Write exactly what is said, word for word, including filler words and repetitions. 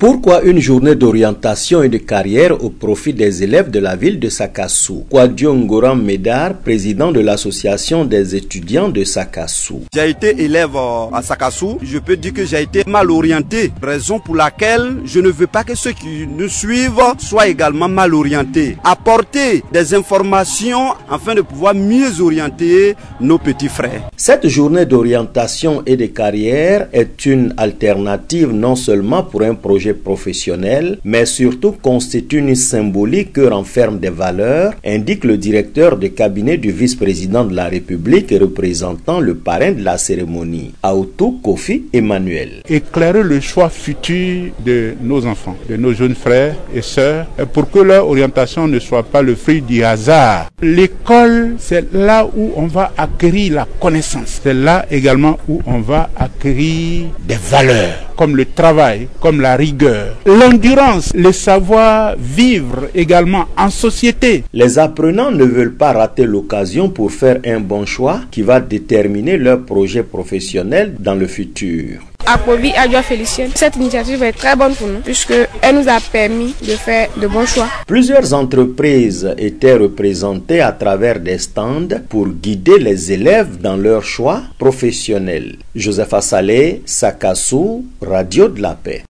Pourquoi une journée d'orientation et de carrière au profit des élèves de la ville de Sakassou? Kwadjo Ngoram Medar, président de l'association des étudiants de Sakassou. J'ai été élève à Sakassou, je peux dire que j'ai été mal orienté, raison pour laquelle je ne veux pas que ceux qui nous suivent soient également mal orientés. Apporter des informations afin de pouvoir mieux orienter nos petits frères. Cette journée d'orientation et de carrière est une alternative non seulement pour un projet professionnel, mais surtout constitue une symbolique que renferme des valeurs, indique le directeur de cabinet du vice-président de la République et représentant le parrain de la cérémonie, Aoutou Kofi Emmanuel. Éclairer le choix futur de nos enfants, de nos jeunes frères et sœurs, pour que leur orientation ne soit pas le fruit du hasard. L'école, c'est là où on va acquérir la connaissance. C'est là également où on va acquérir des valeurs, comme le travail, comme la rigueur, l'endurance, le savoir-vivre également en société. Les apprenants ne veulent pas rater l'occasion pour faire un bon choix qui va déterminer leur projet professionnel dans le futur. Apovi Adjoa félicite. Cette initiative est très bonne pour nous puisqu'elle nous a permis de faire de bons choix. Plusieurs entreprises étaient représentées à travers des stands pour guider les élèves dans leurs choix professionnels. Joseph Assalé, Sakassou, Radio de la Paix.